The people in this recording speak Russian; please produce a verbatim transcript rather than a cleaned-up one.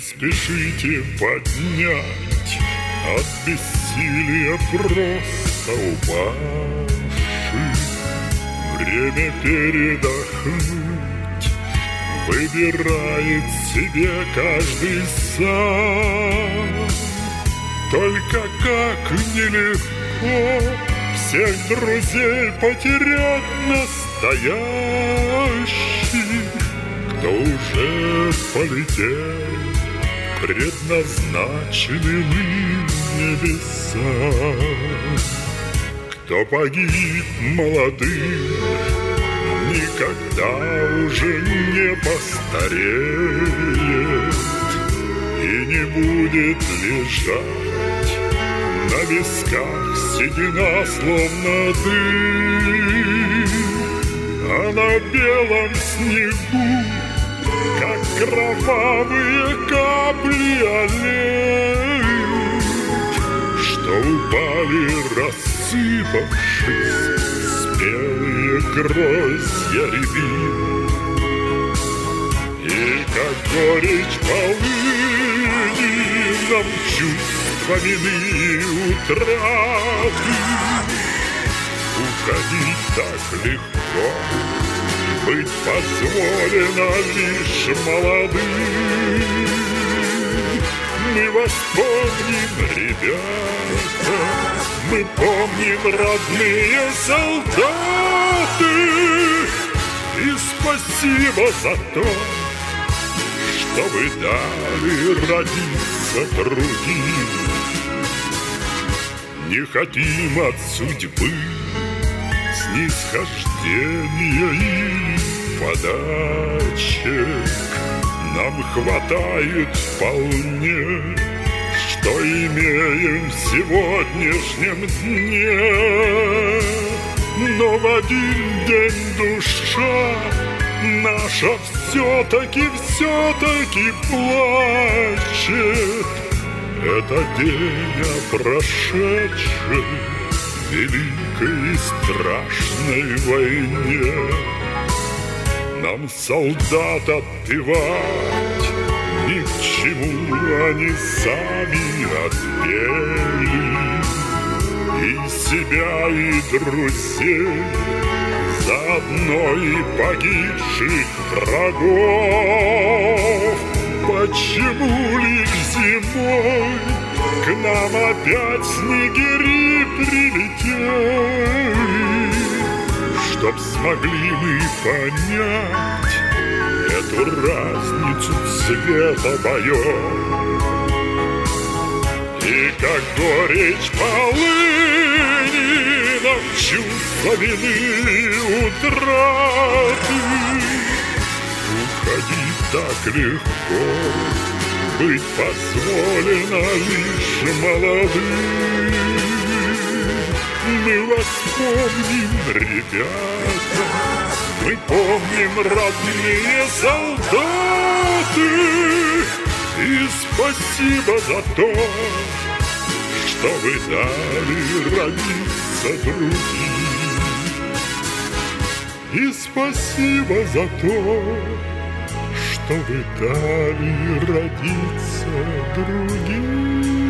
спешите поднять от бессилия просто упавших. Время передохнуть выбирает себе каждый сам. Только как нелегко всех друзей потерять настоящих, кто уже полетел к предназначенным им небесам. Кто погиб молодым, никогда уже не постареет и не будет лежать на висках седина, словно дым, а на белом снегу, как кровавые капли, олеют, что упали, рассыпавшись, спелые гроздья рябин. И как горечь полыни нам чувства вины и утраты. Уходить так легко, быть позволено лишь молодым. Мы вас помним, ребята, мы помним, родные солдаты, и спасибо за то, что вы дали родиться другим. Не хотим от судьбы снисхождения или подачек. Нам хватает вполне, что имеем в сегодняшнем дне. Но в один день душа наша все-таки, все-таки плачет. Это день о прошедшей великой и страшной войне. Нам, солдат, отпевать ни к чему, они сами отпели и себя, и друзей, заодно и погибших врагов. Почему лишь зимой к нам опять снегири прилетели, чтоб смогли мы понять эту разницу цвета боев? И как горечь полыни нам чувство вины и утраты. Уходить так легко, быть позволено лишь молодым. Мы вас помним, ребята, мы помним, родные солдаты, и спасибо за то, что вы дали родиться другим. И спасибо за то, что вы дали родиться другим.